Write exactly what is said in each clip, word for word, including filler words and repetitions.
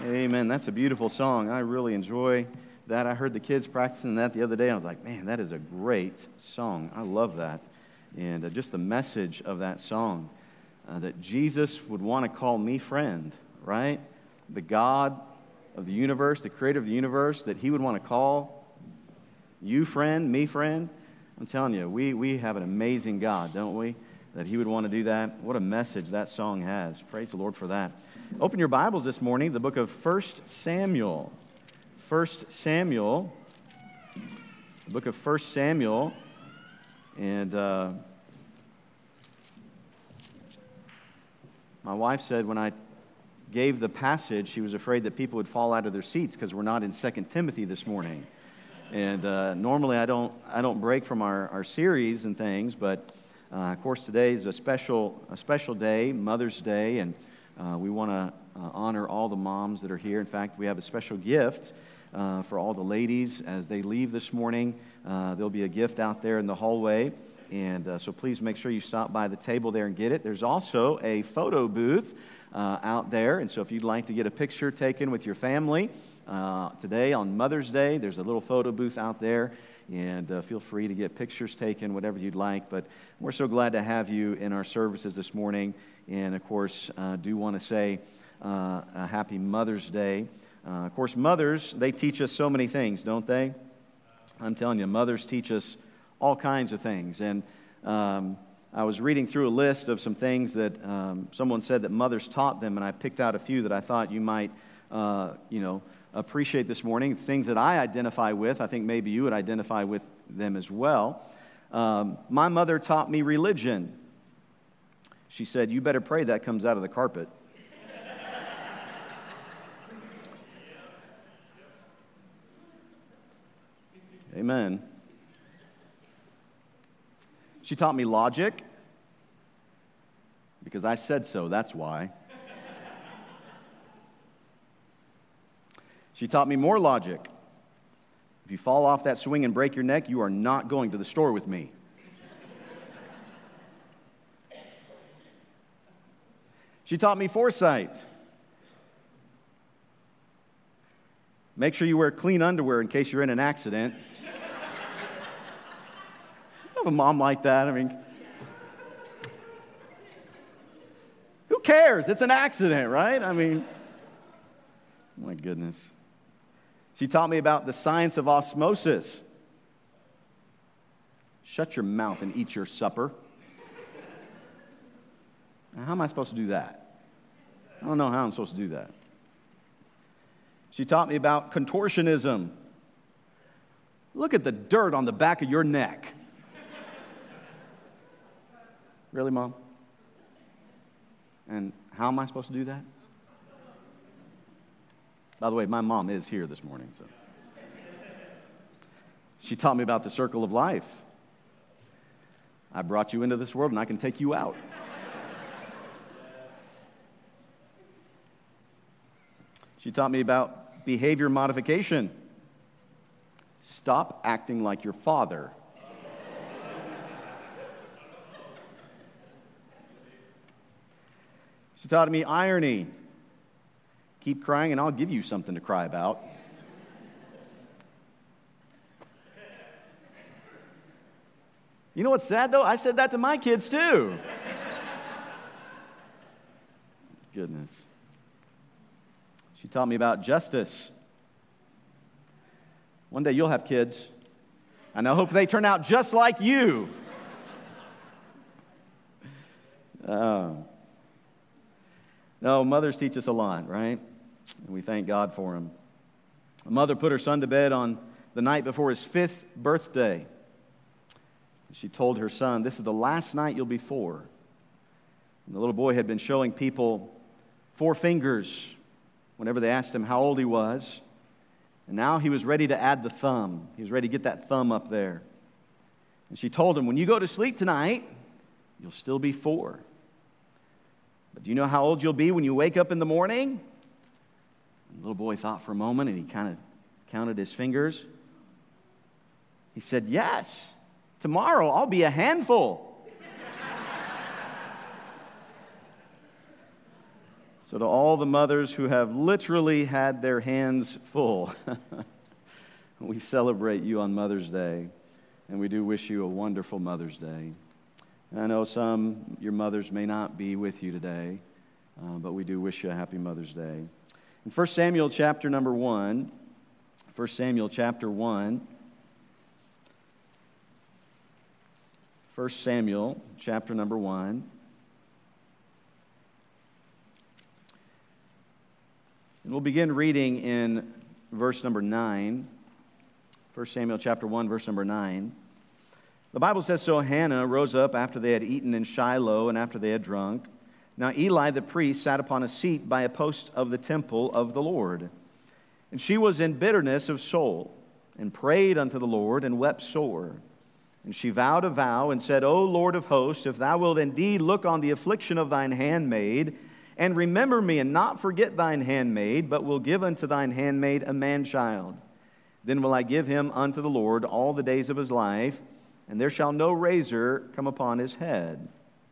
Amen. That's a beautiful song. I really enjoy that. I heard the kids practicing that the other day. I was like, man, that is a great song. I love that. And uh, just the message of that song, uh, that Jesus would want to call me friend, right? The God of the universe, the creator of the universe, that he would want to call you friend, me friend. I'm telling you, we, we have an amazing God, don't we? That he would want to do that. What a message that song has. Praise the Lord for that. Open your Bibles this morning, the book of First Samuel. First Samuel, the book of First Samuel, and uh, my wife said when I gave the passage, she was afraid that people would fall out of their seats because we're not in Second Timothy this morning. And uh, normally I don't I don't break from our, our series and things, but uh, of course today is a special a special day, Mother's Day, and uh, we want to uh, honor all the moms that are here. In fact, we have a special gift uh, for all the ladies as they leave this morning. Uh, there'll be a gift out there in the hallway, and uh, so please make sure you stop by the table there and get it. There's also a photo booth uh, out there, and so if you'd like to get a picture taken with your family uh, today on Mother's Day, there's a little photo booth out there. And uh, feel free to get pictures taken, whatever you'd like. But we're so glad to have you in our services this morning. And, of course, uh, do want to say uh, a happy Mother's Day. Uh, of course, mothers, they teach us so many things, don't they? I'm telling you, mothers teach us all kinds of things. And um, I was reading through a list of some things that um, someone said that mothers taught them, and I picked out a few that I thought you might, uh, you know, appreciate this morning. Things that I identify with. I think maybe you would identify with them as well. Um, my mother taught me religion. She said, you better pray that comes out of the carpet. Amen. She taught me logic because I said so, that's why. She taught me more logic. If you fall off that swing and break your neck, you are not going to the store with me. She taught me foresight. Make sure you wear clean underwear in case you're in an accident. I have a mom like that. I mean, who cares? It's an accident, right? I mean, my goodness. She taught me about the science of osmosis. Shut your mouth and eat your supper. Now, how am I supposed to do that? I don't know how I'm supposed to do that. She taught me about contortionism. Look at the dirt on the back of your neck. Really, Mom? And how am I supposed to do that? By the way, my mom is here this morning. So, she taught me about the circle of life. I brought you into this world, and I can take you out. She taught me about behavior modification. Stop acting like your father. She taught me irony. Keep crying and I'll give you something to cry about. You know what's sad, though? I said that to my kids, too. Goodness. She taught me about justice. One day you'll have kids, and I hope they turn out just like you. Oh. No, mothers teach us a lot, right? And we thank God for them. A mother put her son to bed on the night before his fifth birthday. She told her son, this is the last night you'll be four. And the little boy had been showing people four fingers whenever they asked him how old he was. And now he was ready to add the thumb. He was ready to get that thumb up there. And she told him, when you go to sleep tonight, you'll still be four. But do you know how old you'll be when you wake up in the morning? And the little boy thought for a moment, and he kind of counted his fingers. He said, yes, tomorrow I'll be a handful. So to all the mothers who have literally had their hands full, we celebrate you on Mother's Day, and we do wish you a wonderful Mother's Day. And I know some, your mothers may not be with you today, uh, but we do wish you a happy Mother's Day. In First Samuel chapter number one, First Samuel chapter one, First Samuel chapter number one, and we'll begin reading in verse number nine. First Samuel chapter one, verse number nine. The Bible says, "So Hannah rose up after they had eaten in Shiloh and after they had drunk. Now Eli the priest sat upon a seat by a post of the temple of the Lord. And she was in bitterness of soul, and prayed unto the Lord, and wept sore. And she vowed a vow, and said, O Lord of hosts, if thou wilt indeed look on the affliction of thine handmaid, and remember me, and not forget thine handmaid, but will give unto thine handmaid a man-child, then will I give him unto the Lord all the days of his life, and there shall no razor come upon his head."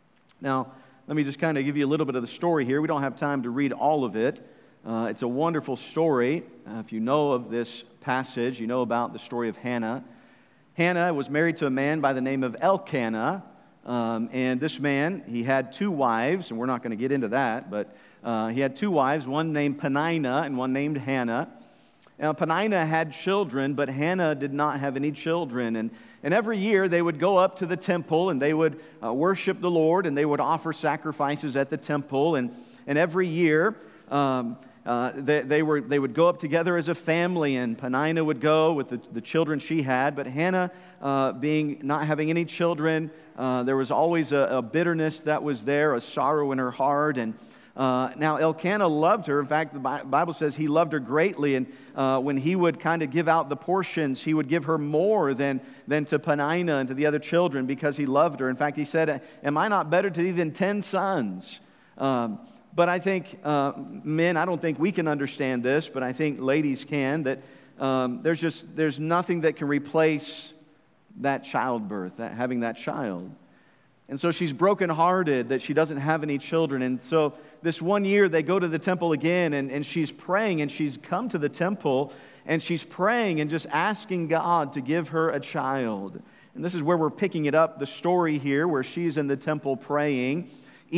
Now, let me just kind of give you a little bit of the story here. We don't have time to read all of it. Uh, it's a wonderful story. Uh, if you know of this passage, you know about the story of Hannah. Hannah was married to a man by the name of Elkanah. Um, and this man, he had two wives, and we're not going to get into that, but uh, he had two wives, one named Peninnah and one named Hannah. Now, Peninnah had children, but Hannah did not have any children. And, and every year they would go up to the temple and they would uh, worship the Lord, and they would offer sacrifices at the temple. And, and every year um, uh, they, they, were, they would go up together as a family, and Peninnah would go with the, the children she had. But Hannah, uh, being not having any children, uh, there was always a, a bitterness that was there, a sorrow in her heart. And Uh, now, Elkanah loved her. In fact, the Bible says he loved her greatly, and uh, when he would kind of give out the portions, he would give her more than, than to Peninnah and to the other children because he loved her. In fact, he said, "Am I not better to thee than ten sons?" Um, but I think, uh, men, I don't think we can understand this, but I think ladies can, that um, there's just, there's nothing that can replace that childbirth, that having that child. And so she's brokenhearted that she doesn't have any children. And so this one year they go to the temple again, and, and she's praying, and she's come to the temple, and she's praying and just asking God to give her a child. And this is where we're picking it up, the story here, where she's in the temple praying.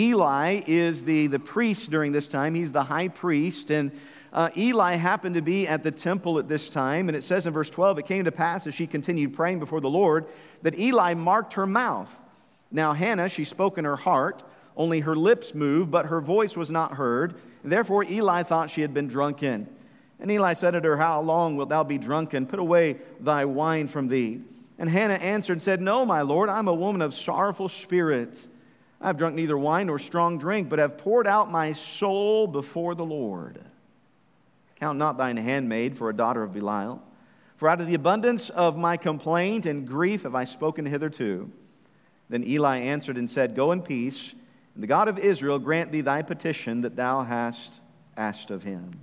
Eli is the, the priest during this time. He's the high priest, and uh, Eli happened to be at the temple at this time. And it says in verse twelve, "It came to pass as she continued praying before the Lord that Eli marked her mouth. Now Hannah, she spoke in her heart, only her lips moved, but her voice was not heard. Therefore Eli thought she had been drunken. And Eli said unto her, How long wilt thou be drunken? Put away thy wine from thee. And Hannah answered and said, No, my Lord, I am a woman of sorrowful spirit. I have drunk neither wine nor strong drink, but have poured out my soul before the Lord. Count not thine handmaid for a daughter of Belial. For out of the abundance of my complaint and grief have I spoken hitherto. Then Eli answered and said, Go in peace, and the God of Israel grant thee thy petition that thou hast asked of him."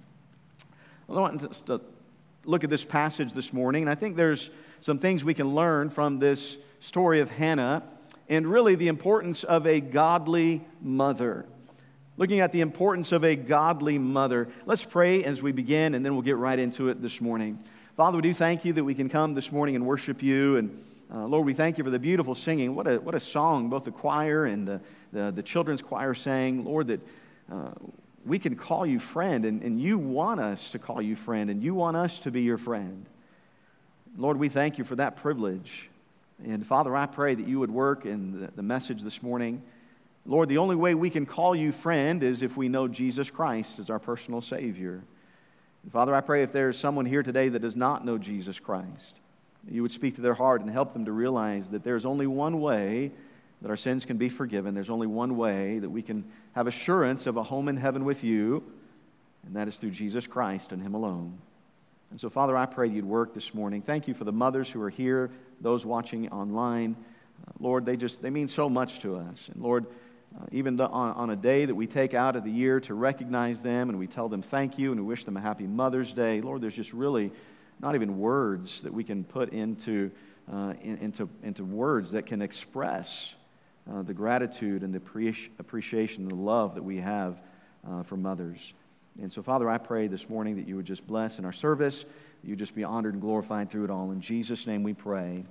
I want us to look at this passage this morning, and I think there's some things we can learn from this story of Hannah, and really the importance of a godly mother. Looking at the importance of a godly mother. Let's pray as we begin, and then we'll get right into it this morning. Father, we do thank you that we can come this morning and worship you, and Uh, Lord, we thank you for the beautiful singing. What a what a song both the choir and the, the, the children's choir sang. Lord, that uh, we can call you friend, and, and you want us to call you friend, and you want us to be your friend. Lord, we thank you for that privilege. And Father, I pray that you would work in the, the message this morning. Lord, the only way we can call you friend is if we know Jesus Christ as our personal Savior. And Father, I pray if there's someone here today that does not know Jesus Christ, you would speak to their heart and help them to realize that there's only one way that our sins can be forgiven. There's only one way that we can have assurance of a home in heaven with you, and that is through Jesus Christ and Him alone. And so, Father, I pray you'd work this morning. Thank you for the mothers who are here, those watching online. Uh, Lord, they just they mean so much to us. And Lord, uh, even the, on, on a day that we take out of the year to recognize them, and we tell them thank you, and we wish them a happy Mother's Day, Lord, there's just really not even words that we can put into uh, in, into into words that can express uh, the gratitude and the appreci- appreciation and the love that we have uh, for mothers. And so, Father, I pray this morning that you would just bless in our service, that you would just be honored and glorified through it all. In Jesus' name we pray.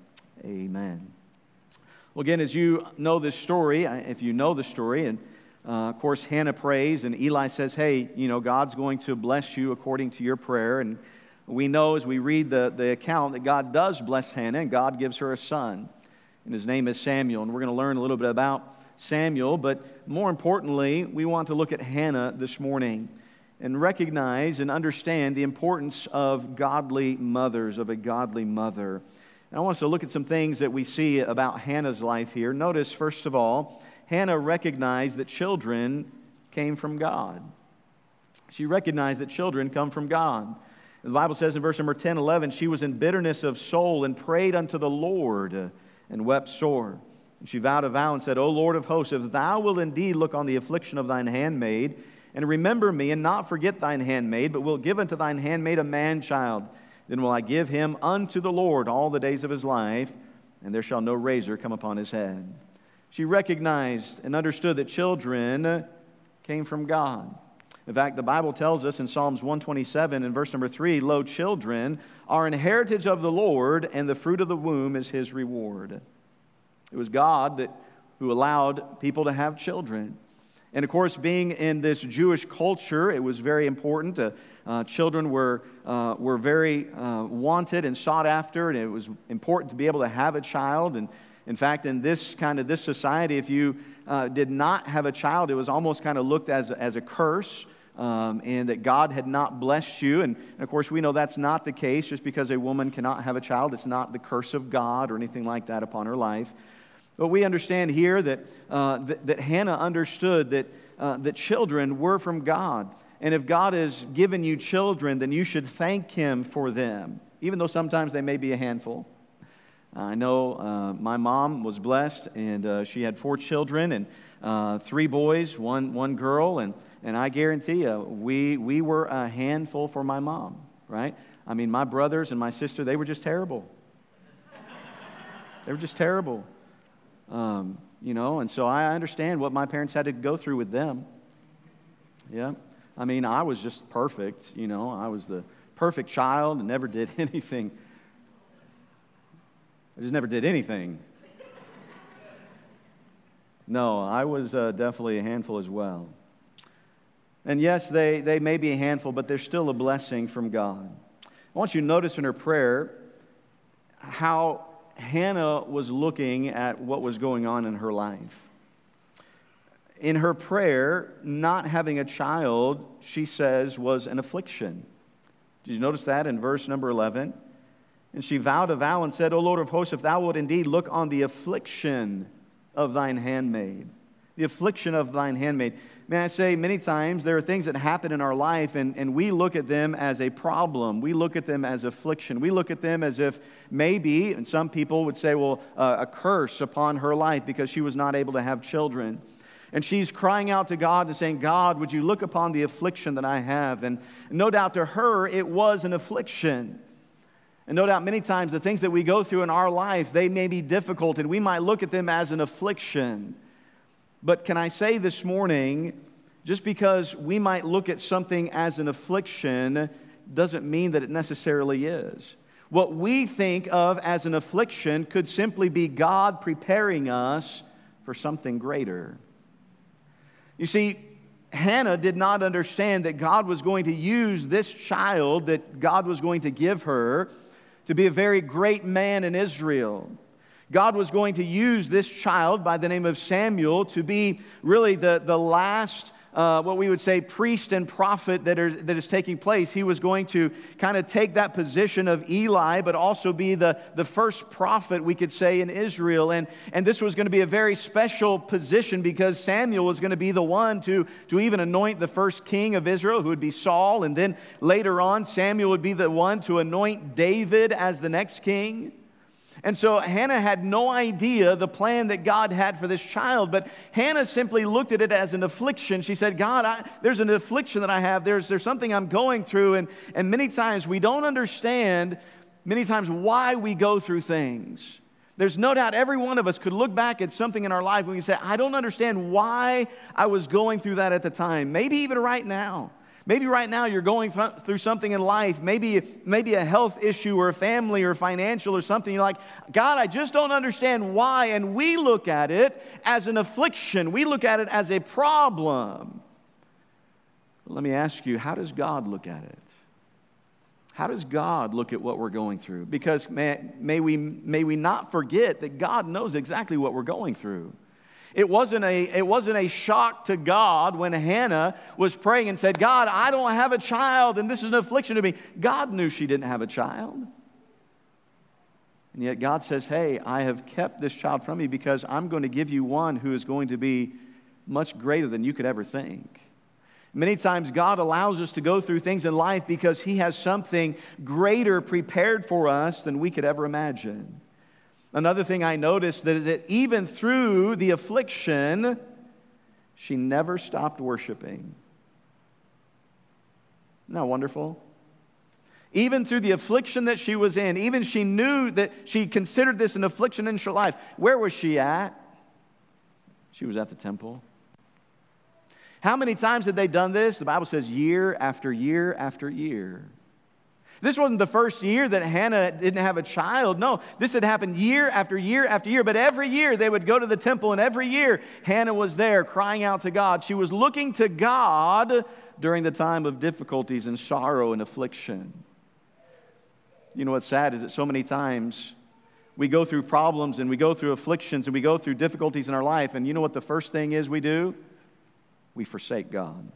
Amen. Well, again, as you know this story, if you know the story, and uh, of course Hannah prays, and Eli says, hey, you know, God's going to bless you according to your prayer. And we know as we read the, the account that God does bless Hannah, and God gives her a son. And his name is Samuel. And we're going to learn a little bit about Samuel. But more importantly, we want to look at Hannah this morning and recognize and understand the importance of godly mothers, of a godly mother. And I want us to look at some things that we see about Hannah's life here. Notice, first of all, Hannah recognized that children came from God. She recognized that children come from God. The Bible says in verse number ten, eleven, she was in bitterness of soul and prayed unto the Lord and wept sore. And she vowed a vow and said, O Lord of hosts, if thou wilt indeed look on the affliction of thine handmaid, and remember me, and not forget thine handmaid, but wilt give unto thine handmaid a man-child, then will I give him unto the Lord all the days of his life, and there shall no razor come upon his head. She recognized and understood that children came from God. In fact, the Bible tells us in Psalms one twenty-seven in verse number three, Lo, children are an heritage of the Lord, and the fruit of the womb is his reward. It was God that who allowed people to have children. And of course, being in this Jewish culture, it was very important. Uh, uh, children were uh, were very uh, wanted and sought after, and it was important to be able to have a child. And in fact, in this kind of this society, if you uh, did not have a child, it was almost kind of looked as as a curse, um, and that God had not blessed you. And, and of course, we know that's not the case. Just because a woman cannot have a child, it's not the curse of God or anything like that upon her life. But we understand here that uh, that, that Hannah understood that uh, that children were from God, and if God has given you children, then you should thank Him for them, even though sometimes they may be a handful. I know uh, my mom was blessed, and uh, she had four children, and uh, three boys, one one girl, and and I guarantee you, we we were a handful for my mom, right? I mean, my brothers and my sister, they were just terrible. They were just terrible. Um, you know, and so I understand what my parents had to go through with them. Yeah. I mean, I was just perfect, you know. I was the perfect child and never did anything. I just never did anything. No, I was uh, definitely a handful as well. And yes, they, they may be a handful, but they're still a blessing from God. I want you to notice in her prayer how Hannah was looking at what was going on in her life. In her prayer, not having a child, she says, was an affliction. Did you notice that in verse number eleven? And she vowed a vow and said, O Lord of hosts, if thou wilt indeed look on the affliction of thine handmaid. The affliction of thine handmaid. May I say, many times there are things that happen in our life, and, and we look at them as a problem. We look at them as affliction. We look at them as if maybe, and some people would say, well, uh, a curse upon her life because she was not able to have children. And she's crying out to God and saying, God, would you look upon the affliction that I have? And no doubt to her, it was an affliction. And no doubt many times the things that we go through in our life, they may be difficult, and we might look at them as an affliction. But can I say this morning, just because we might look at something as an affliction doesn't mean that it necessarily is. What we think of as an affliction could simply be God preparing us for something greater. You see, Hannah did not understand that God was going to use this child that God was going to give her to be a very great man in Israel. God was going to use this child by the name of Samuel to be really the, the last, uh, what we would say, priest and prophet that, are, that is taking place. He was going to kind of take that position of Eli, but also be the, the first prophet, we could say, in Israel. And, and this was going to be a very special position because Samuel was going to be the one to, to even anoint the first king of Israel, who would be Saul. And then later on, Samuel would be the one to anoint David as the next king. And so Hannah had no idea the plan that God had for this child, but Hannah simply looked at it as an affliction. She said, God, I, there's an affliction that I have. There's, there's something I'm going through, and, and many times we don't understand many times why we go through things. There's no doubt every one of us could look back at something in our life and we can say, I don't understand why I was going through that at the time. Maybe even right now. Maybe right now you're going through something in life, maybe, maybe a health issue or a family or financial or something. You're like, God, I just don't understand why. And we look at it as an affliction. We look at it as a problem. Let me ask you, how does God look at it? How does God look at what we're going through? Because may, may, we, may we not forget that God knows exactly what we're going through. It wasn't a, it wasn't a shock to God when Hannah was praying and said, God, I don't have a child and this is an affliction to me. God knew she didn't have a child. And yet God says, hey, I have kept this child from you because I'm going to give you one who is going to be much greater than you could ever think. Many times God allows us to go through things in life because He has something greater prepared for us than we could ever imagine. Another thing I noticed that is that even through the affliction, she never stopped worshiping. Isn't that wonderful? Even through the affliction that she was in, even she knew that she considered this an affliction in her life. Where was she at? She was at the temple. How many times had they done this? The Bible says year after year after year. This wasn't the first year that Hannah didn't have a child. No, this had happened year after year after year. But every year they would go to the temple, and every year Hannah was there crying out to God. She was looking to God during the time of difficulties and sorrow and affliction. You know what's sad is that so many times we go through problems and we go through afflictions and we go through difficulties in our life, and you know what the first thing is we do? We forsake God.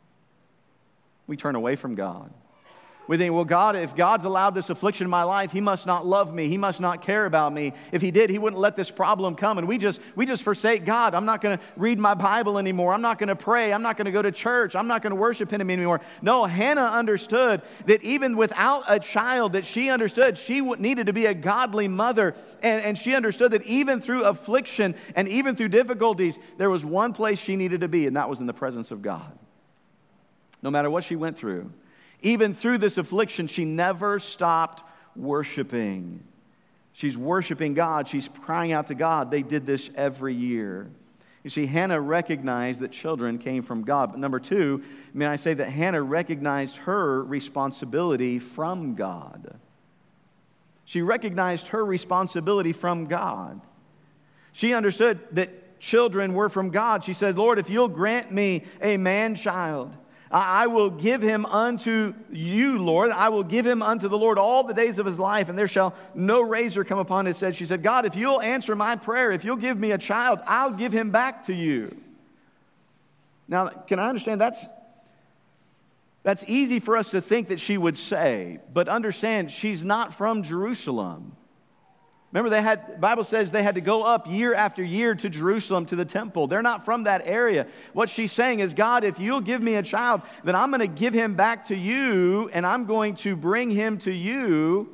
We turn away from God. We think, well, God, if God's allowed this affliction in my life, He must not love me. He must not care about me. If He did, He wouldn't let this problem come. And we just we just forsake God. I'm not going to read my Bible anymore. I'm not going to pray. I'm not going to go to church. I'm not going to worship Him anymore. No, Hannah understood that even without a child, that she understood she needed to be a godly mother. And, and she understood that even through affliction and even through difficulties, there was one place she needed to be, and that was in the presence of God. No matter what she went through. Even through this affliction, she never stopped worshiping. She's worshiping God. She's crying out to God. They did this every year. You see, Hannah recognized that children came from God. But number two, may I say that Hannah recognized her responsibility from God. She recognized her responsibility from God. She understood that children were from God. She said, Lord, if you'll grant me a man-child, I will give him unto you, Lord. I will give him unto the Lord all the days of his life, and there shall no razor come upon his head. She said, God, if you'll answer my prayer, if you'll give me a child, I'll give him back to you. Now, can I understand that's, that's easy for us to think that she would say, but understand she's not from Jerusalem. Remember, they had, the Bible says they had to go up year after year to Jerusalem, to the temple. They're not from that area. What she's saying is, God, if you'll give me a child, then I'm going to give him back to you, and I'm going to bring him to you,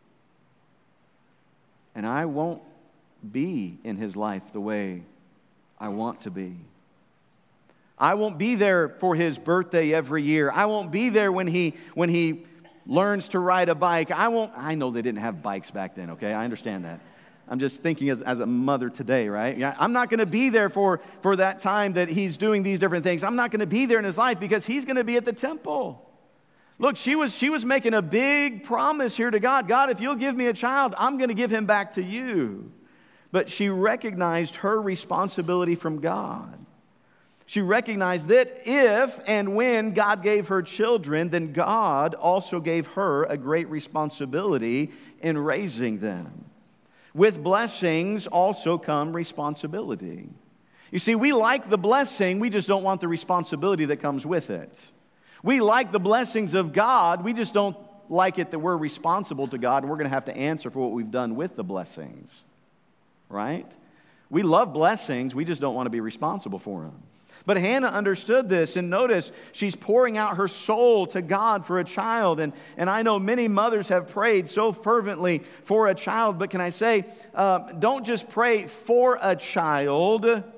and I won't be in his life the way I want to be. I won't be there for his birthday every year. I won't be there when he when he learns to ride a bike. I won't, I know they didn't have bikes back then, okay? I understand that. I'm just thinking as, as a mother today, right? Yeah, I'm not going to be there for, for that time that he's doing these different things. I'm not going to be there in his life because he's going to be at the temple. Look, she was, she was making a big promise here to God. God, if you'll give me a child, I'm going to give him back to you. But she recognized her responsibility from God. She recognized that if and when God gave her children, then God also gave her a great responsibility in raising them. With blessings also come responsibility. You see, we like the blessing, we just don't want the responsibility that comes with it. We like the blessings of God, we just don't like it that we're responsible to God and we're going to have to answer for what we've done with the blessings. Right? We love blessings, we just don't want to be responsible for them. But Hannah understood this, and notice she's pouring out her soul to God for a child. And, and I know many mothers have prayed so fervently for a child, but can I say, uh, don't just pray for a child,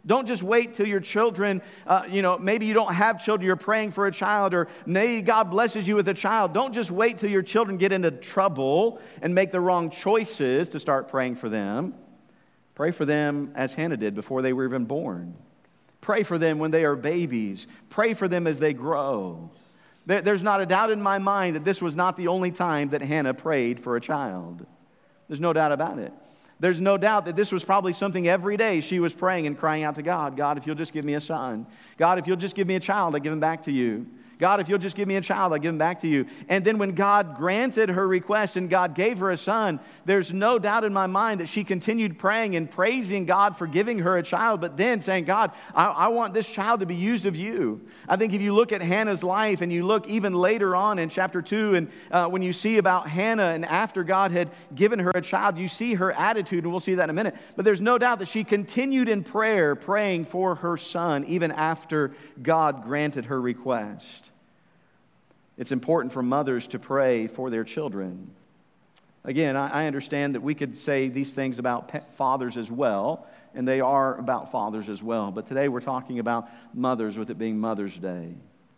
Don't just wait till your children, uh, you know, maybe you don't have children, you're praying for a child, or maybe God blesses you with a child. Don't just wait till your children get into trouble and make the wrong choices to start praying for them. Pray for them as Hannah did before they were even born. Pray for them when they are babies. Pray for them as they grow. There, there's not a doubt in my mind that this was not the only time that Hannah prayed for a child. There's no doubt about it. There's no doubt that this was probably something every day she was praying and crying out to God. God, if you'll just give me a son. God, if you'll just give me a child, I give him back to you. God, if you'll just give me a child, I give him back to you. And then when God granted her request and God gave her a son, there's no doubt in my mind that she continued praying and praising God for giving her a child, but then saying, God, I, I want this child to be used of you. I think if you look at Hannah's life and you look even later on in chapter two, and uh, when you see about Hannah and after God had given her a child, you see her attitude, and we'll see that in a minute. But there's no doubt that she continued in prayer, praying for her son, even after God granted her request. It's important for mothers to pray for their children. Again, I understand that we could say these things about fathers as well, and they are about fathers as well. But today we're talking about mothers, with it being Mother's Day.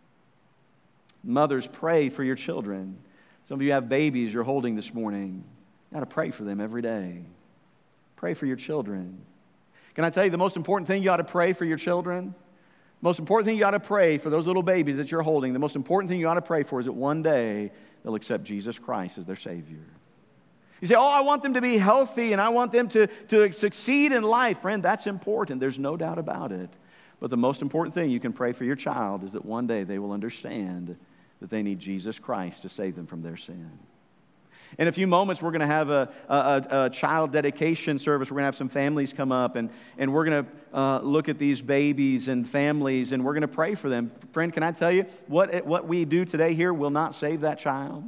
Mothers, pray for your children. Some of you have babies you're holding this morning. You got to pray for them every day. Pray for your children. Can I tell you the most important thing you ought to pray for your children? Most important thing you ought to pray for those little babies that you're holding, the most important thing you ought to pray for is that one day they'll accept Jesus Christ as their Savior. You say, oh, I want them to be healthy and I want them to, to succeed in life. Friend, that's important. There's no doubt about it. But the most important thing you can pray for your child is that one day they will understand that they need Jesus Christ to save them from their sin. In a few moments, we're going to have a, a, a child dedication service. We're going to have some families come up, and, and we're going to uh, look at these babies and families, and we're going to pray for them. Friend, can I tell you, what, what we do today here will not save that child.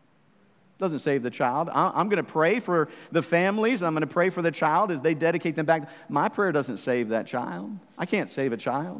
It doesn't save the child. I, I'm going to pray for the families. I'm going to pray for the child as they dedicate them back. My prayer doesn't save that child. I can't save a child.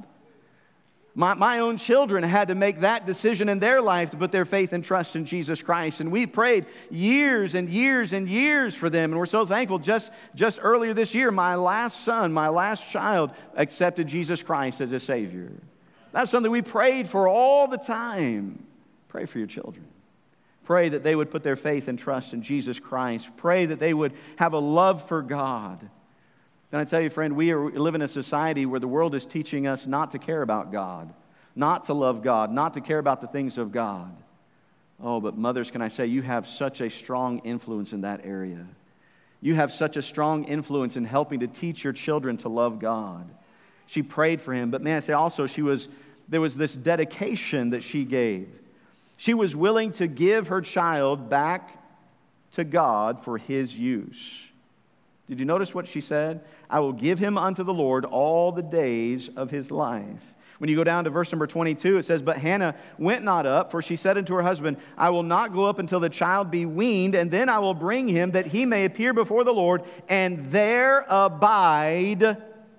My, my own children had to make that decision in their life to put their faith and trust in Jesus Christ. And we prayed years and years and years for them. And we're so thankful. Just, just earlier this year, my last son, my last child, accepted Jesus Christ as his Savior. That's something we prayed for all the time. Pray for your children. Pray that they would put their faith and trust in Jesus Christ. Pray that they would have a love for God. Can I tell you, friend, we are, live in a society where the world is teaching us not to care about God, not to love God, not to care about the things of God. Oh, but mothers, can I say, you have such a strong influence in that area. You have such a strong influence in helping to teach your children to love God. She prayed for him, but may I say also, she was there was this dedication that she gave. She was willing to give her child back to God for his use. Did you notice what she said? I will give him unto the Lord all the days of his life. When you go down to verse number twenty-two, it says, But Hannah went not up, for she said unto her husband, I will not go up until the child be weaned, and then I will bring him, that he may appear before the Lord, and there abide. Now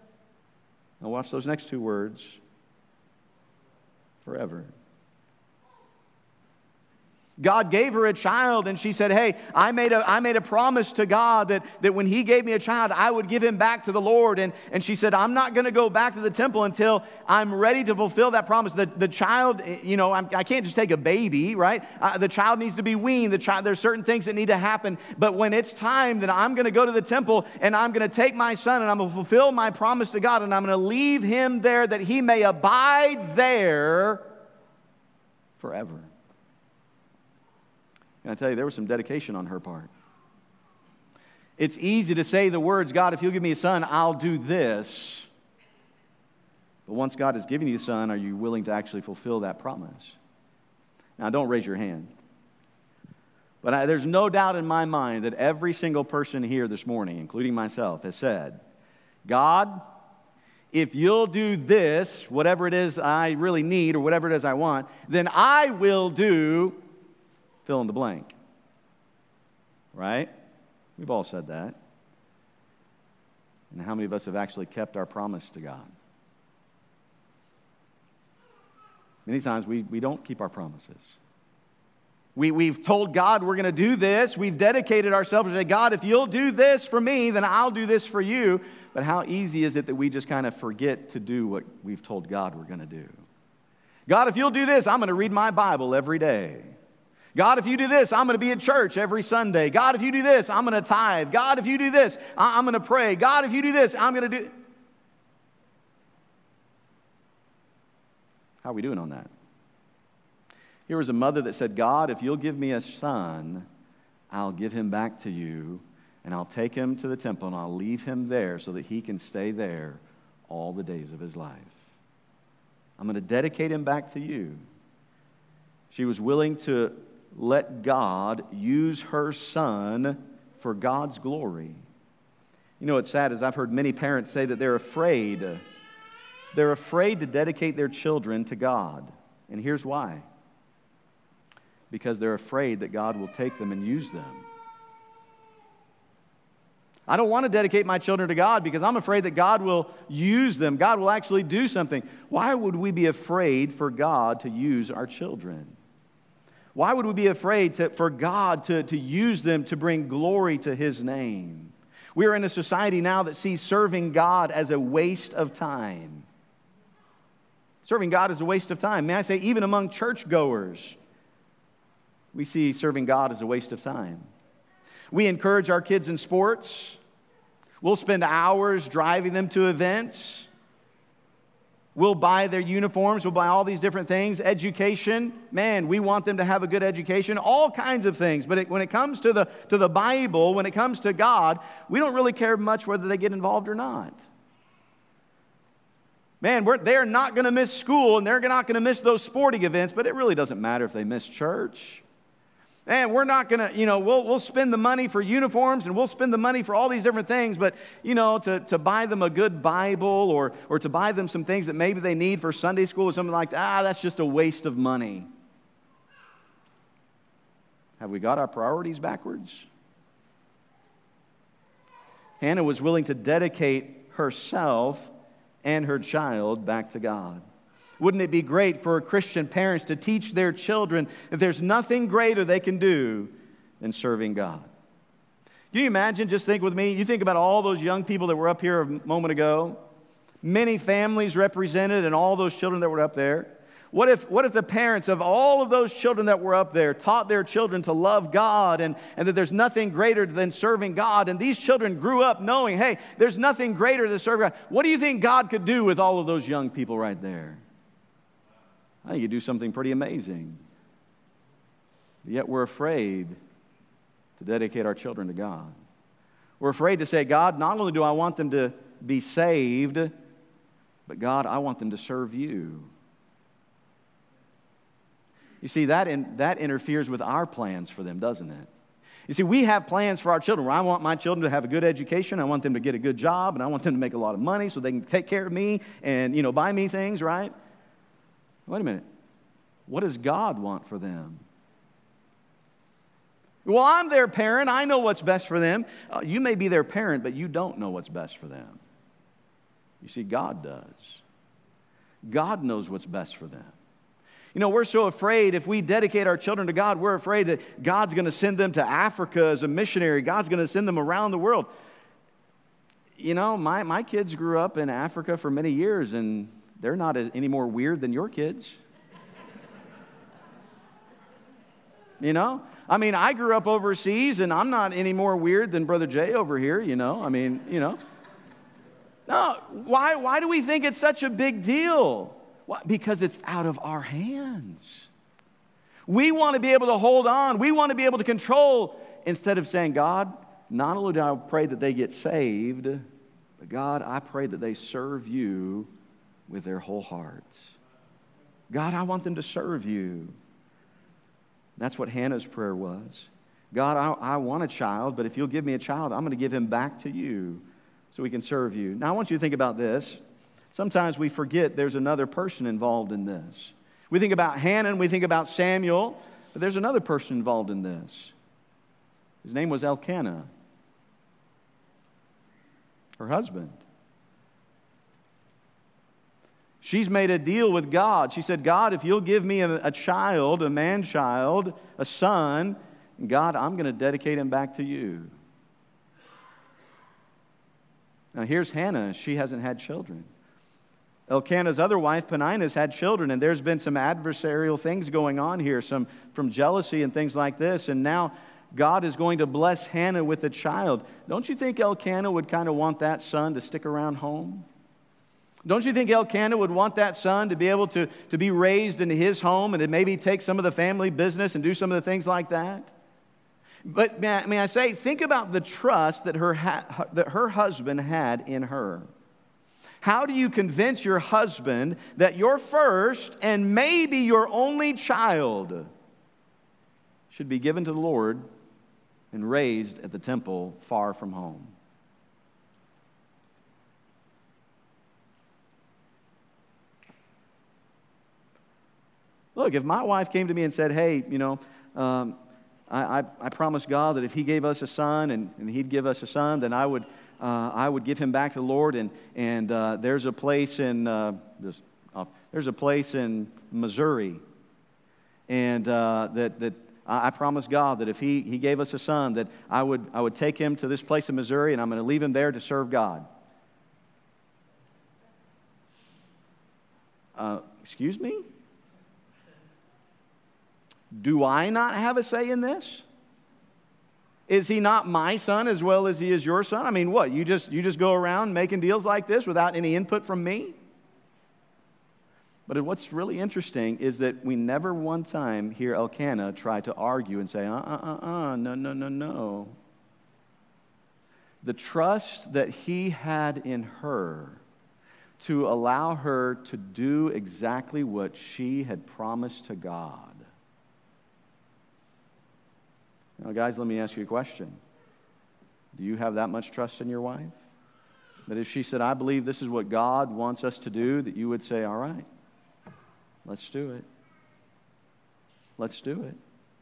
watch those next two words. Forever. God gave her a child, and she said, hey, I made a, I made a promise to God that, that when he gave me a child, I would give him back to the Lord. And, and she said, I'm not going to go back to the temple until I'm ready to fulfill that promise. The, the child, you know, I'm, I can't just take a baby, right? Uh, the child needs to be weaned. The child, there's certain things that need to happen. But when it's time, then I'm going to go to the temple, and I'm going to take my son, and I'm going to fulfill my promise to God, and I'm going to leave him there that he may abide there forever. And I tell you, there was some dedication on her part. It's easy to say the words, God, if you'll give me a son, I'll do this. But once God has given you a son, are you willing to actually fulfill that promise? Now, don't raise your hand. But I, there's no doubt in my mind that every single person here this morning, including myself, has said, God, if you'll do this, whatever it is I really need or whatever it is I want, then I will do fill in the blank. Right? We've all said that. And how many of us have actually kept our promise to God? Many times we, we don't keep our promises. We, we've told God we're going to do this. We've dedicated ourselves to say, God, if you'll do this for me, then I'll do this for you. But how easy is it that we just kind of forget to do what we've told God we're going to do? God, if you'll do this, I'm going to read my Bible every day. God, if you do this, I'm going to be at church every Sunday. God, if you do this, I'm going to tithe. God, if you do this, I- I'm going to pray. God, if you do this, I'm going to do... How are we doing on that? Here was a mother that said, God, if you'll give me a son, I'll give him back to you, and I'll take him to the temple, and I'll leave him there so that he can stay there all the days of his life. I'm going to dedicate him back to you. She was willing to let God use her son for God's glory. You know what's sad is I've heard many parents say that they're afraid. They're afraid to dedicate their children to God. And here's why. Because they're afraid that God will take them and use them. I don't want to dedicate my children to God because I'm afraid that God will use them. God will actually do something. Why would we be afraid for God to use our children? Why would we be afraid to, for God to, to use them to bring glory to His name? We are in a society now that sees serving God as a waste of time. Serving God is a waste of time. May I say, even among churchgoers, we see serving God as a waste of time. We encourage our kids in sports. We'll spend hours driving them to events. We'll buy their uniforms. We'll buy all these different things. Education, man, we want them to have a good education. All kinds of things. But it, when it comes to the, to the Bible, when it comes to God, we don't really care much whether they get involved or not. Man, we're, they're not going to miss school, and they're not going to miss those sporting events, but it really doesn't matter if they miss church. And we're not going to, you know, we'll, we'll spend the money for uniforms and we'll spend the money for all these different things, but, you know, to, to buy them a good Bible or, or to buy them some things that maybe they need for Sunday school or something like that, ah, that's just a waste of money. Have we got our priorities backwards? Hannah was willing to dedicate herself and her child back to God. Wouldn't it be great for Christian parents to teach their children that there's nothing greater they can do than serving God? Can you imagine, just think with me, you think about all those young people that were up here a moment ago, many families represented and all those children that were up there. What if, what if the parents of all of those children that were up there taught their children to love God and, and that there's nothing greater than serving God, and these children grew up knowing, hey, there's nothing greater than serving God. What do you think God could do with all of those young people right there? I think you do something pretty amazing. Yet we're afraid to dedicate our children to God. We're afraid to say, God, not only do I want them to be saved, but God, I want them to serve you. You see, that, in, that interferes with our plans for them, doesn't it? You see, we have plans for our children. Where I want my children to have a good education. I want them to get a good job, and I want them to make a lot of money so they can take care of me and, you know, buy me things, right? Wait a minute. What does God want for them? Well, I'm their parent. I know what's best for them. Uh, you may be their parent, but you don't know what's best for them. You see, God does. God knows what's best for them. You know, we're so afraid if we dedicate our children to God, we're afraid that God's going to send them to Africa as a missionary. God's going to send them around the world. You know, my, my kids grew up in Africa for many years, and they're not any more weird than your kids. You know? I mean, I grew up overseas, and I'm not any more weird than Brother Jay over here, you know? I mean, you know. No, why, why do we think it's such a big deal? Why? Because it's out of our hands. We want to be able to hold on. We want to be able to control, instead of saying, God, not only do I pray that they get saved, but God, I pray that they serve you with their whole hearts. God, I want them to serve you. That's what Hannah's prayer was. God, I, I want a child, but if you'll give me a child, I'm going to give him back to you so he can serve you. Now, I want you to think about this. Sometimes we forget there's another person involved in this. We think about Hannah and we think about Samuel, but there's another person involved in this. His name was Elkanah, her husband. She's made a deal with God. She said, God, if you'll give me a, a child, a man-child, a son, God, I'm going to dedicate him back to you. Now here's Hannah. She hasn't had children. Elkanah's other wife, Peninnah, had children, and there's been some adversarial things going on here, some from jealousy and things like this, and now God is going to bless Hannah with a child. Don't you think Elkanah would kind of want that son to stick around home? Don't you think Elkanah would want that son to be able to, to be raised in his home and to maybe take some of the family business and do some of the things like that? But may I, may I say, think about the trust that her, ha, that her husband had in her. How do you convince your husband that your first and maybe your only child should be given to the Lord and raised at the temple far from home? Look, if my wife came to me and said, hey, you know, um, I, I, I promised God that if he gave us a son and, and he'd give us a son, then I would uh, I would give him back to the Lord. And and uh, there's a place in uh, this, uh, there's a place in Missouri, and uh, that that I, I promised God that if he, he gave us a son, that I would I would take him to this place in Missouri, and I'm going to leave him there to serve God. Uh, excuse me? Do I not have a say in this? Is he not my son as well as he is your son? I mean, what? You just you just go around making deals like this without any input from me? But what's really interesting is that we never one time hear Elkanah try to argue and say, uh, uh, uh, uh, no, no, no, no. The trust that he had in her to allow her to do exactly what she had promised to God. Now, guys, let me ask you a question. Do you have that much trust in your wife? That if she said, I believe this is what God wants us to do, that you would say, all right, let's do it. Let's do it.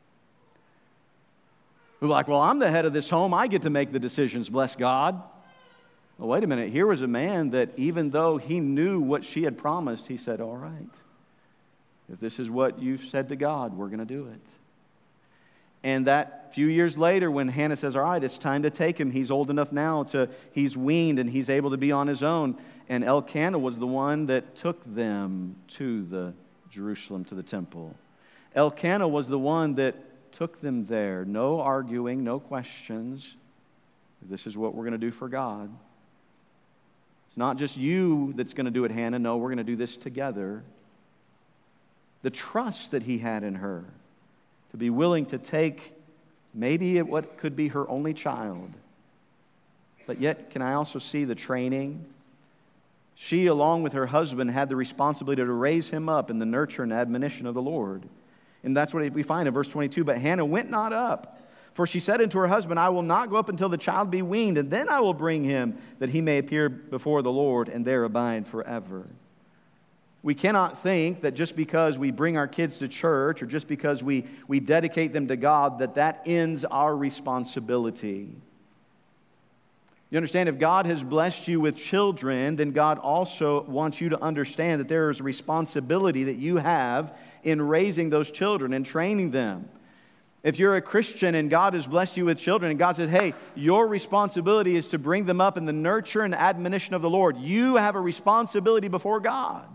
We're like, well, I'm the head of this home. I get to make the decisions, bless God. Well, wait a minute. Here was a man that even though he knew what she had promised, he said, all right, if this is what you've said to God, we're going to do it. And that few years later, when Hannah says, all right, it's time to take him. He's old enough now to, he's weaned and he's able to be on his own. And Elkanah was the one that took them to the Jerusalem, to the temple. Elkanah was the one that took them there. No arguing, no questions. This is what we're going to do for God. It's not just you that's going to do it, Hannah. No, we're going to do this together. The trust that he had in her, to be willing to take maybe what could be her only child. But yet, can I also see the training? She, along with her husband, had the responsibility to raise him up in the nurture and admonition of the Lord. And that's what we find in verse twenty-two. But Hannah went not up, for she said unto her husband, I will not go up until the child be weaned, and then I will bring him, that he may appear before the Lord, and there abide forever. We cannot think that just because we bring our kids to church or just because we, we dedicate them to God, that that ends our responsibility. You understand, if God has blessed you with children, then God also wants you to understand that there is a responsibility that you have in raising those children and training them. If you're a Christian and God has blessed you with children and God said, hey, your responsibility is to bring them up in the nurture and admonition of the Lord, you have a responsibility before God.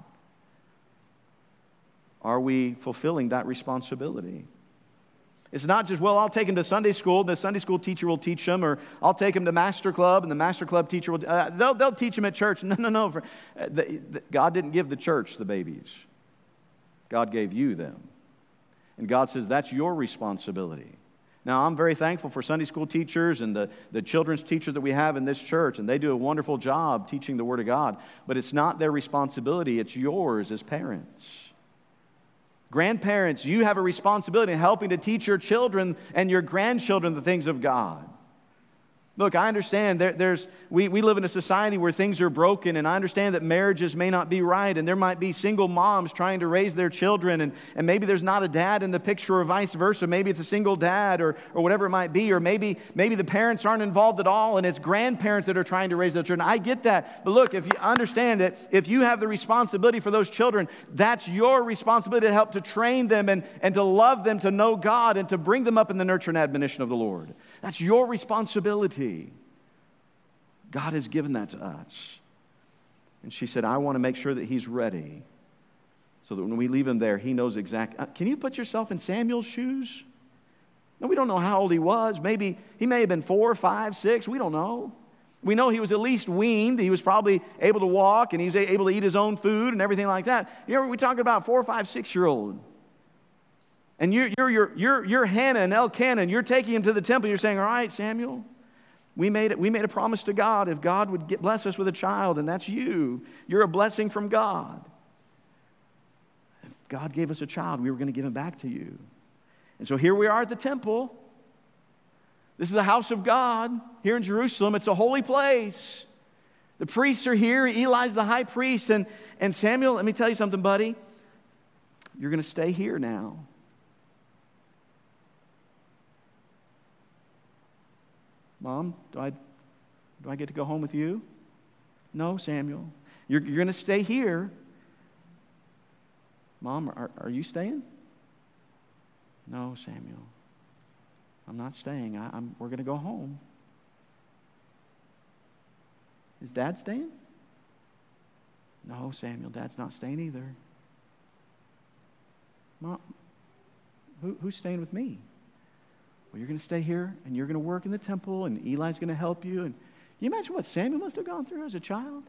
Are we fulfilling that responsibility? It's not just, well, I'll take him to Sunday school, the Sunday school teacher will teach him, or I'll take him to Master Club, and the Master Club teacher will, uh, they'll, they'll teach him at church. No, no, no. For, uh, the, the, God didn't give the church the babies. God gave you them. And God says that's your responsibility. Now, I'm very thankful for Sunday school teachers and the, the children's teachers that we have in this church, and they do a wonderful job teaching the Word of God. But it's not their responsibility, it's yours as parents. Grandparents, you have a responsibility in helping to teach your children and your grandchildren the things of God. Look, I understand there, there's we, we live in a society where things are broken, and I understand that marriages may not be right, and there might be single moms trying to raise their children, and, and maybe there's not a dad in the picture or vice versa. Maybe it's a single dad or, or whatever it might be, or maybe, maybe the parents aren't involved at all, and it's grandparents that are trying to raise their children. I get that. But look, if you understand it, if you have the responsibility for those children, that's your responsibility to help to train them and, and to love them, to know God, and to bring them up in the nurture and admonition of the Lord. That's your responsibility. God has given that to us. And she said, I want to make sure that he's ready so that when we leave him there, he knows exactly. Can you put yourself in Samuel's shoes? No, we don't know how old he was. Maybe he may have been four, five, six. We don't know. We know he was at least weaned. He was probably able to walk, and he was able to eat his own food and everything like that. You know, we're talking about four, five, six-year-old. And you're, you're, you're, you're, you're Hannah and Elkanah, and you're taking him to the temple. You're saying, all right, Samuel, we made, it, we made a promise to God if God would get, bless us with a child, and that's you. You're a blessing from God. If God gave us a child, we were going to give him back to you. And so here we are at the temple. This is the house of God here in Jerusalem. It's a holy place. The priests are here. Eli's the high priest. And, and Samuel, let me tell you something, buddy. You're going to stay here now. Mom, do I, do I get to go home with you? No, Samuel. You're, you're going to stay here. Mom, are, are you staying? No, Samuel. I'm not staying. I, I'm, we're going to go home. Is Dad staying? No, Samuel. Dad's not staying either. Mom, who, who's staying with me? Well, you're going to stay here, and you're going to work in the temple, and Eli's going to help you. And can you imagine what Samuel must have gone through as a child?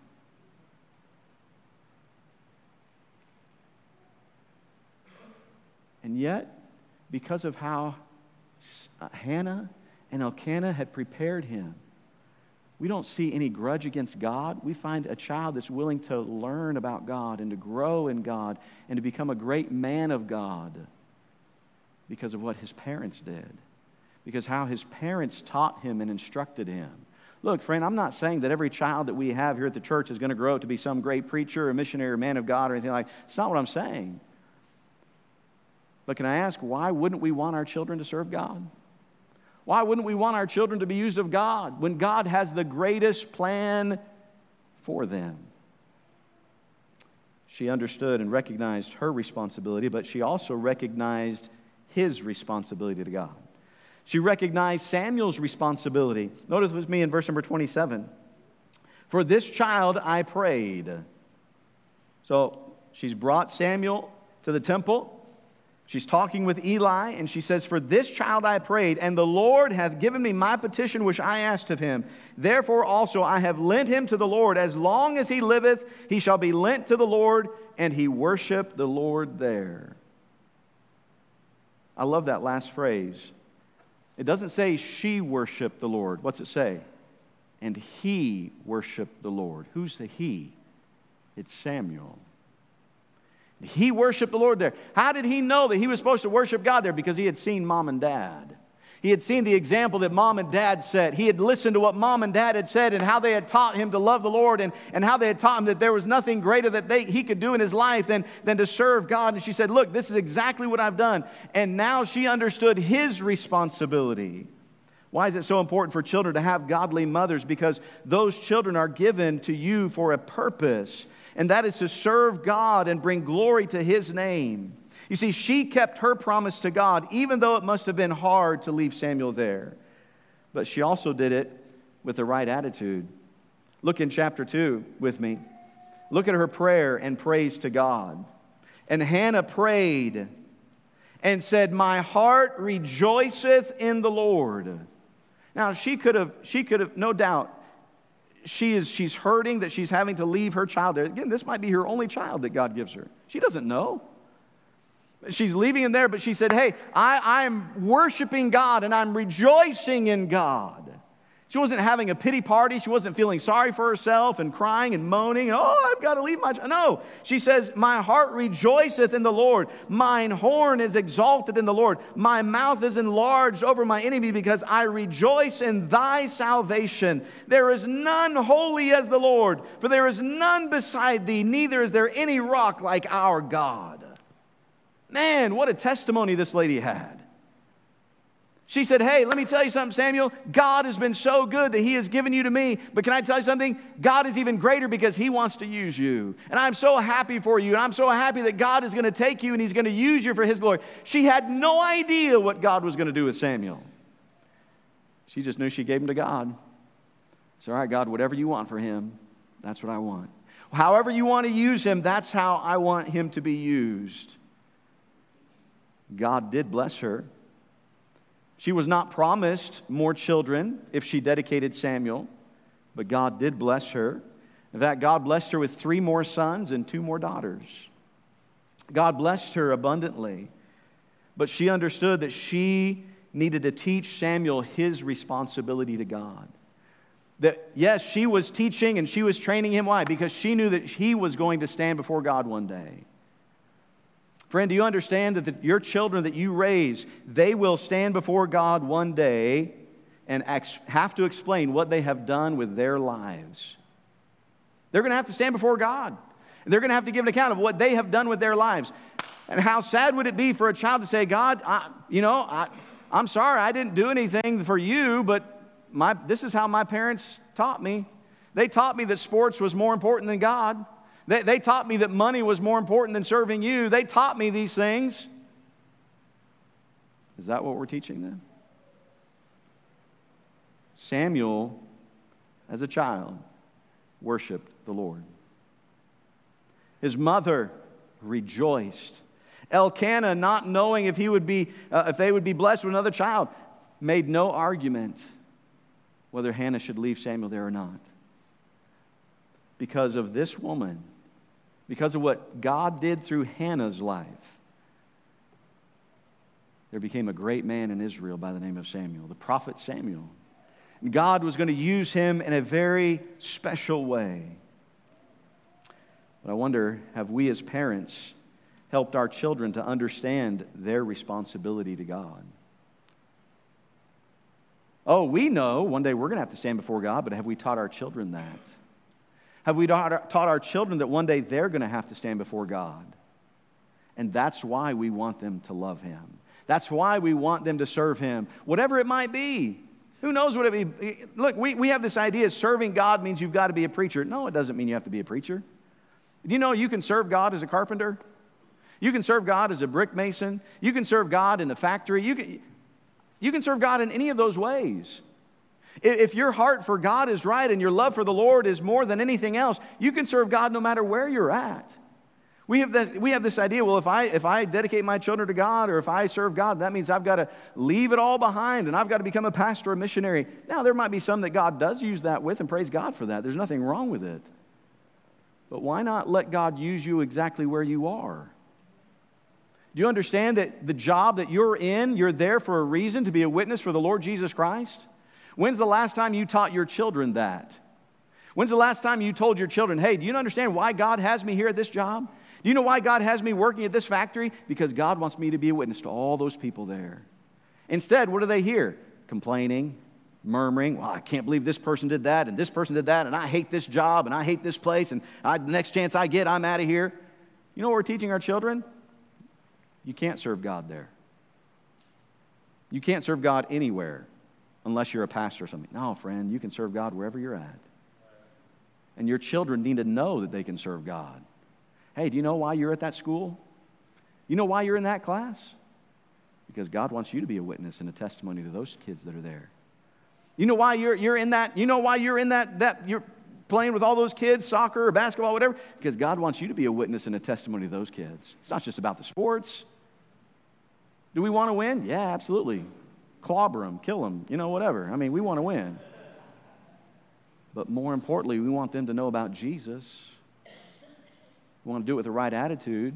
And yet, because of how Hannah and Elkanah had prepared him, we don't see any grudge against God. We find a child that's willing to learn about God and to grow in God and to become a great man of God because of what his parents did. Because how his parents taught him and instructed him. Look, friend, I'm not saying that every child that we have here at the church is going to grow up to be some great preacher or missionary or man of God or anything like that. It's not what I'm saying. But can I ask, why wouldn't we want our children to serve God? Why wouldn't we want our children to be used of God when God has the greatest plan for them? She understood and recognized her responsibility, but she also recognized his responsibility to God. She recognized Samuel's responsibility. Notice with me in verse number twenty-seven. For this child I prayed. So she's brought Samuel to the temple. She's talking with Eli, and she says, for this child I prayed, and the Lord hath given me my petition which I asked of him. Therefore also I have lent him to the Lord. As long as he liveth, he shall be lent to the Lord, and he worshiped the Lord there. I love that last phrase. It doesn't say she worshiped the Lord. What's it say? And he worshiped the Lord. Who's the he? It's Samuel. He worshiped the Lord there. How did he know that he was supposed to worship God there? Because he had seen mom and dad. He had seen the example that mom and dad set. He had listened to what mom and dad had said and how they had taught him to love the Lord and, and how they had taught him that there was nothing greater that they, he could do in his life than, than to serve God. And she said, look, this is exactly what I've done. And now she understood his responsibility. Why is it so important for children to have godly mothers? Because those children are given to you for a purpose. And that is to serve God and bring glory to his name. You see, she kept her promise to God, even though it must have been hard to leave Samuel there. But she also did it with the right attitude. Look in chapter two with me. Look at her prayer and praise to God. And Hannah prayed and said, my heart rejoiceth in the Lord. Now, she could have, she could have, no doubt, she is, she's hurting that she's having to leave her child there. Again, this might be her only child that God gives her. She doesn't know. She's leaving him there, but she said, hey, I, I'm worshiping God and I'm rejoicing in God. She wasn't having a pity party. She wasn't feeling sorry for herself and crying and moaning. Oh, I've got to leave my child. No, she says, my heart rejoiceth in the Lord. Mine horn is exalted in the Lord. My mouth is enlarged over my enemy because I rejoice in thy salvation. There is none holy as the Lord, for there is none beside thee, neither is there any rock like our God. Man, what a testimony this lady had. She said, hey, let me tell you something, Samuel. God has been so good that he has given you to me. But can I tell you something? God is even greater because he wants to use you. And I'm so happy for you. And I'm so happy that God is going to take you and he's going to use you for his glory. She had no idea what God was going to do with Samuel. She just knew she gave him to God. So, all right, God, whatever you want for him, that's what I want. However you want to use him, that's how I want him to be used. God did bless her. She was not promised more children if she dedicated Samuel, but God did bless her. In fact, God blessed her with three more sons and two more daughters. God blessed her abundantly, but she understood that she needed to teach Samuel his responsibility to God. That, yes, she was teaching and she was training him. Why? Because she knew that he was going to stand before God one day. Friend, do you understand that the, your children that you raise, they will stand before God one day and ex- have to explain what they have done with their lives? They're going to have to stand before God. And they're going to have to give an account of what they have done with their lives. And how sad would it be for a child to say, God, I, you know, I, I'm sorry, I didn't do anything for you, but my, this is how my parents taught me. They taught me that sports was more important than God. They, they taught me that money was more important than serving you. They taught me these things. Is that what we're teaching them? Samuel, as a child, worshiped the Lord. His mother rejoiced. Elkanah, not knowing if he would be, uh, if they would be blessed with another child, made no argument whether Hannah should leave Samuel there or not. Because of this woman, because of what God did through Hannah's life, there became a great man in Israel by the name of Samuel, the prophet Samuel. And God was going to use him in a very special way. But I wonder, have we as parents helped our children to understand their responsibility to God? Oh, we know one day we're going to have to stand before God, but have we taught our children that? Have we taught our children that one day they're going to have to stand before God? And that's why we want them to love him. That's why we want them to serve him, whatever it might be. Who knows what it be? Look, we, we have this idea serving God means you've got to be a preacher. No, it doesn't mean you have to be a preacher. Do you know you can serve God as a carpenter? You can serve God as a brick mason. You can serve God in the factory. You can, you can serve God in any of those ways. If your heart for God is right and your love for the Lord is more than anything else, you can serve God no matter where you're at. We have this, we have this idea, well, if I, if I dedicate my children to God or if I serve God, that means I've got to leave it all behind and I've got to become a pastor or a missionary. Now, there might be some that God does use that with, and praise God for that. There's nothing wrong with it. But why not let God use you exactly where you are? Do you understand that the job that you're in, you're there for a reason, to be a witness for the Lord Jesus Christ? When's the last time you taught your children that? When's the last time you told your children, hey, do you understand why God has me here at this job? Do you know why God has me working at this factory? Because God wants me to be a witness to all those people there. Instead, what do they hear? Complaining, murmuring, well, I can't believe this person did that, and this person did that, and I hate this job, and I hate this place, and I, the next chance I get, I'm out of here. You know what we're teaching our children? You can't serve God there. You can't serve God anywhere unless you're a pastor or something. No, friend, you can serve God wherever you're at. And your children need to know that they can serve God. Hey, do you know why you're at that school? You know why you're in that class? Because God wants you to be a witness and a testimony to those kids that are there. You know why you're you're in that, you know why you're in that, that you're playing with all those kids, soccer or basketball, whatever? Because God wants you to be a witness and a testimony to those kids. It's not just about the sports. Do we want to win? Yeah, absolutely. Clobber them, kill them, you know, whatever. I mean, we want to win. But more importantly, we want them to know about Jesus. We want to do it with the right attitude.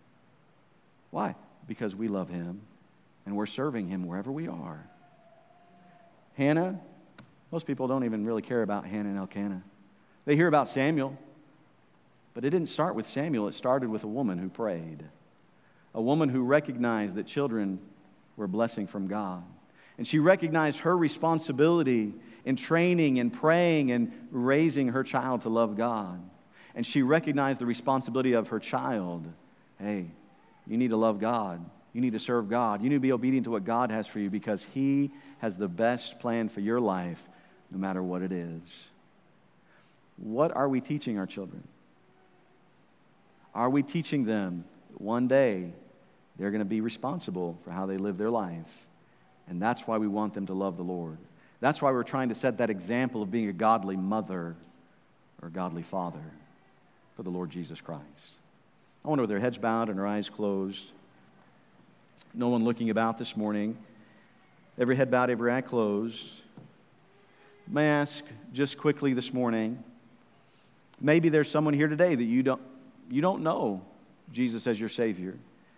Why? Because we love him and we're serving him wherever we are. Hannah Most people don't even really care about Hannah and Elkanah. They hear about Samuel, but it didn't start with Samuel. It started with a woman who prayed, a woman who recognized that children were a blessing from God. And she recognized her responsibility in training and praying and raising her child to love God. And she recognized the responsibility of her child. Hey, you need to love God. You need to serve God. You need to be obedient to what God has for you because He has the best plan for your life, no matter what it is. What are we teaching our children? Are we teaching them that one day they're going to be responsible for how they live their life? And that's why we want them to love the Lord. That's why we're trying to set that example of being a godly mother or a godly father for the Lord Jesus Christ. I wonder with their heads bowed and their eyes closed, no one looking about this morning, every head bowed, every eye closed. May I ask just quickly this morning, maybe there's someone here today that you don't, you don't know Jesus as your Savior.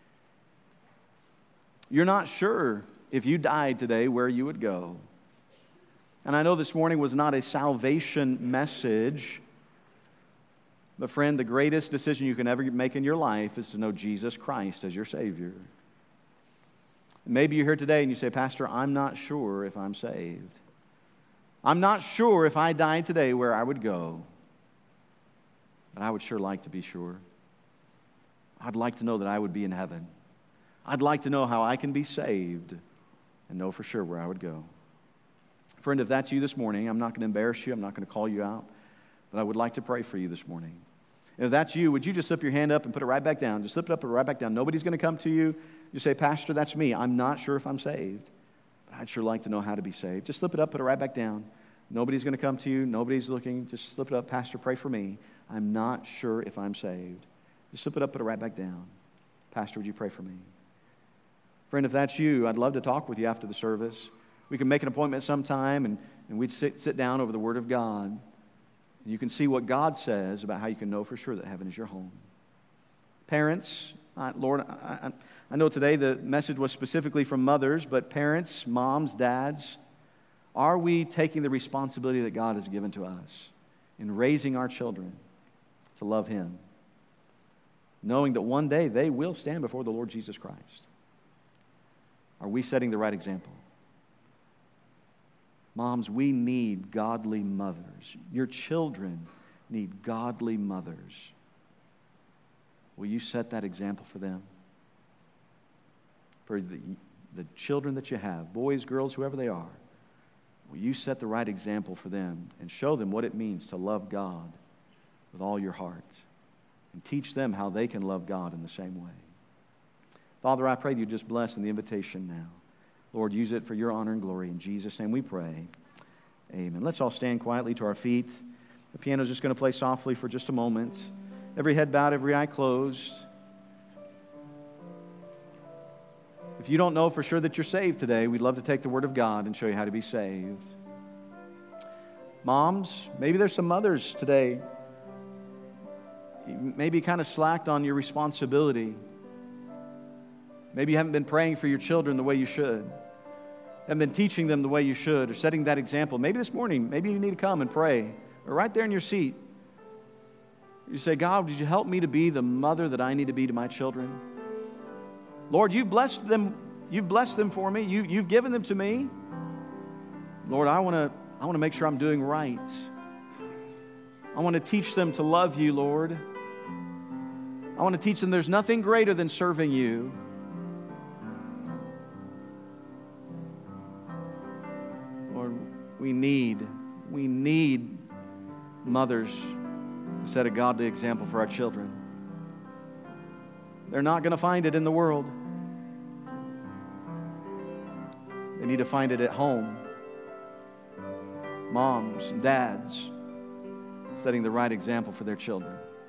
You're not sure if you died today where you would go. And I know this morning was not a salvation message, but friend, the greatest decision you can ever make in your life is to know Jesus Christ as your Savior. Maybe you're here today and you say, Pastor, I'm not sure if I'm saved. I'm not sure if I died today where I would go. But I would sure like to be sure. I'd like to know that I would be in heaven. I'd like to know how I can be saved and know for sure where I would go. Friend, if that's you this morning, I'm not going to embarrass you. I'm not going to call you out. But I would like to pray for you this morning. And if that's you, would you just slip your hand up and put it right back down? Just slip it up and right back down. Nobody's going to come to you. You say, Pastor, that's me. I'm not sure if I'm saved. But I'd sure like to know how to be saved. Just slip it up, put it right back down. Nobody's going to come to you. Nobody's looking. Just slip it up. Pastor, pray for me. I'm not sure if I'm saved. Just slip it up, put it right back down. Pastor, would you pray for me? Friend, if that's you, I'd love to talk with you after the service. We can make an appointment sometime, and, and we'd sit, sit down over the Word of God. You can see what God says about how you can know for sure that heaven is your home. Parents, I, Lord, I, I, I know today the message was specifically from mothers, but parents, moms, dads, are we taking the responsibility that God has given to us in raising our children to love Him, knowing that one day they will stand before the Lord Jesus Christ? Are we setting the right example? Moms, we need godly mothers. Your children need godly mothers. Will you set that example for them? For the, the children that you have, boys, girls, whoever they are, will you set the right example for them and show them what it means to love God with all your heart and teach them how they can love God in the same way? Father, I pray that you just bless in the invitation now. Lord, use it for your honor and glory. In Jesus' name we pray. Amen. Let's all stand quietly to our feet. The piano's just going to play softly for just a moment. Every head bowed, every eye closed. If you don't know for sure that you're saved today, we'd love to take the Word of God and show you how to be saved. Moms, maybe there's some mothers today. Maybe you kind of slacked on your responsibility. Maybe you haven't been praying for your children the way you should. Haven't been teaching them the way you should or setting that example. Maybe this morning, maybe you need to come and pray. Or right there in your seat, you say, God, would you help me to be the mother that I need to be to my children? Lord, you've blessed them. You've blessed them for me. You, you've given them to me. Lord, I want to I want to make sure I'm doing right. I want to teach them to love you, Lord. I want to teach them there's nothing greater than serving you. Lord, we need, we need mothers to set a godly example for our children. They're not going to find it in the world. They need to find it at home. Moms and dads setting the right example for their children.